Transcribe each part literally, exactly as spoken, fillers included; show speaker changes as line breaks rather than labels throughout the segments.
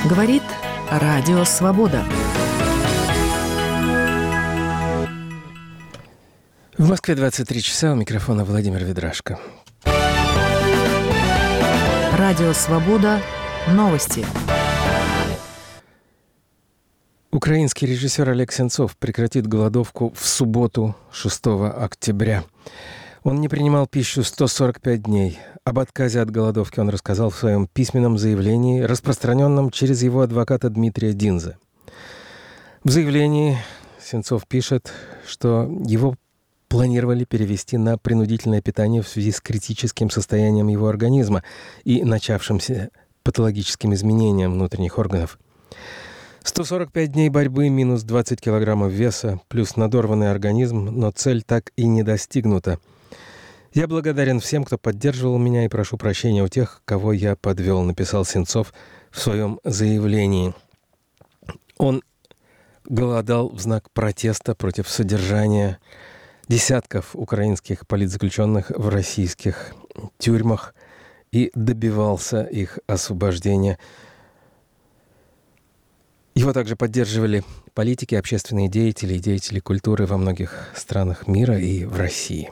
Говорит Радио Свобода.
В Москве двадцать три часа, у микрофона Владимир Ведрашко.
Радио Свобода. Новости.
Украинский режиссер Олег Сенцов прекратит голодовку в субботу, шестого октября. Он не принимал пищу сто сорок пять дней. Об отказе от голодовки он рассказал в своем письменном заявлении, распространенном через его адвоката Дмитрия Динзе. В заявлении Сенцов пишет, что его планировали перевести на принудительное питание в связи с критическим состоянием его организма и начавшимся патологическим изменением внутренних органов. сто сорок пять дней борьбы, минус двадцать килограммов веса, плюс надорванный организм, но цель так и не достигнута. «Я благодарен всем, кто поддерживал меня, и прошу прощения у тех, кого я подвел», написал Сенцов в своем заявлении. Он голодал в знак протеста против содержания десятков украинских политзаключенных в российских тюрьмах и добивался их освобождения. Его также поддерживали политики, общественные деятели и деятели культуры во многих странах мира и в России.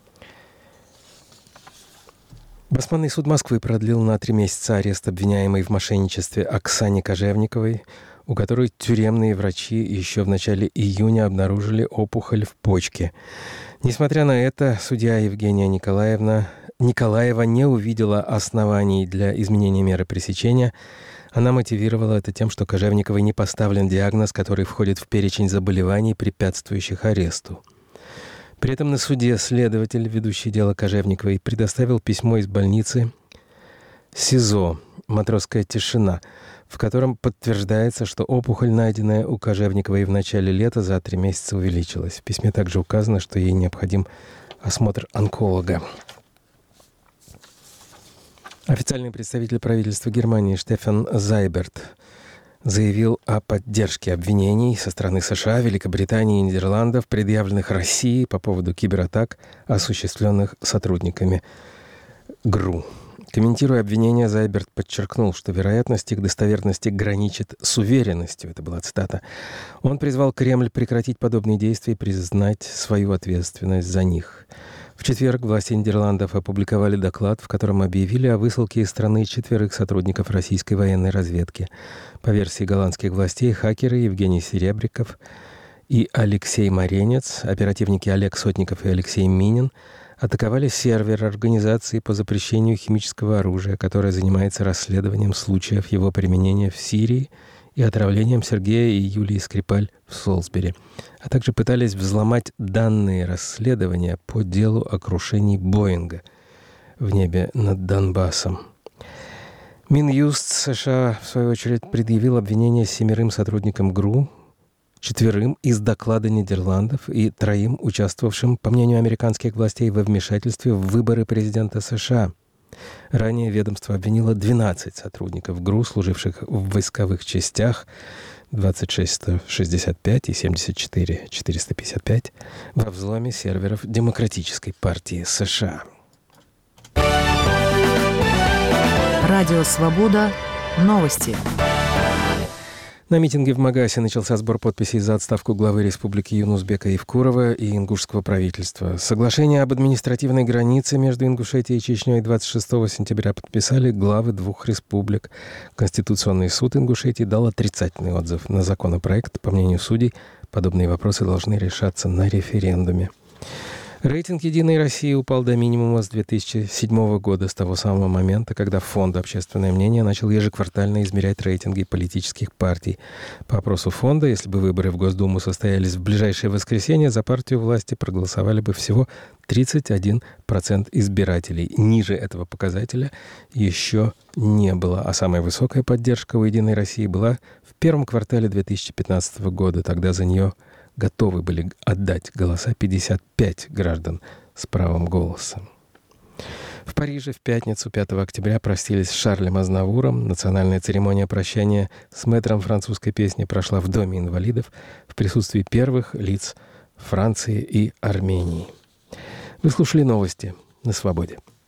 Басманный суд Москвы продлил на три месяца арест обвиняемой в мошенничестве Оксане Кожевниковой, у которой тюремные врачи еще в начале июня обнаружили опухоль в почке. Несмотря на это, судья Евгения Николаевна Николаева не увидела оснований для изменения меры пресечения. Она мотивировала это тем, что Кожевниковой не поставлен диагноз, который входит в перечень заболеваний, препятствующих аресту. При этом на суде следователь, ведущий дело Кожевниковой, предоставил письмо из больницы СИЗО «Матросская тишина», в котором подтверждается, что опухоль, найденная у Кожевниковой в начале лета, за три месяца увеличилась. В письме также указано, что ей необходим осмотр онколога. Официальный представитель правительства Германии Штефан Зайберт заявил о поддержке обвинений со стороны США, Великобритании и Нидерландов, предъявленных России по поводу кибератак, осуществленных сотрудниками ГРУ. Комментируя обвинения, Зайберт подчеркнул, что вероятность их достоверности граничит с уверенностью. Это была цитата. Он призвал Кремль прекратить подобные действия и признать свою ответственность за них. В четверг власти Нидерландов опубликовали доклад, в котором объявили о высылке из страны четверых сотрудников российской военной разведки. По версии голландских властей, хакеры Евгений Серебряков и Алексей Маренец, оперативники Олег Сотников и Алексей Минин, атаковали сервер организации по запрещению химического оружия, которая занимается расследованием случаев его применения в Сирии и отравлением Сергея и Юлии Скрипаль в Солсбери, а также пытались взломать данные расследования по делу о крушении Боинга в небе над Донбассом. Минюст США, в свою очередь, предъявил обвинение семерым сотрудникам ГРУ, четверым из доклада Нидерландов и троим, участвовавшим, по мнению американских властей, во вмешательстве в выборы президента США. Ранее ведомство обвинило двенадцать сотрудников ГРУ, служивших в войсковых частях двадцать шесть сто шестьдесят пять и семьдесят четыре четыреста пятьдесят пять, во взломе серверов Демократической партии США.
Радио Свобода. Новости.
На митинге в Магасе начался сбор подписей за отставку главы республики Юнусбека Евкурова и ингушского правительства. Соглашение об административной границе между Ингушетией и Чечней двадцать шестого сентября подписали главы двух республик. Конституционный суд Ингушетии дал отрицательный отзыв на законопроект. По мнению судей, подобные вопросы должны решаться на референдуме. Рейтинг «Единой России» упал до минимума с две тысячи седьмого года, с того самого момента, когда Фонд «Общественное мнение» начал ежеквартально измерять рейтинги политических партий. По опросу фонда, если бы выборы в Госдуму состоялись в ближайшее воскресенье, за партию власти проголосовали бы всего тридцать один процент избирателей. Ниже этого показателя еще не было. А самая высокая поддержка у «Единой России» была в первом квартале две тысячи пятнадцатого года. Тогда за нее готовы были отдать голоса пятьдесят пять граждан с правом голоса. В Париже в пятницу, пятого октября, простились с Шарлем Азнавуром. Национальная церемония прощания с мэтром французской песни прошла в Доме инвалидов в присутствии первых лиц Франции и Армении. Вы слушали новости на Свободе.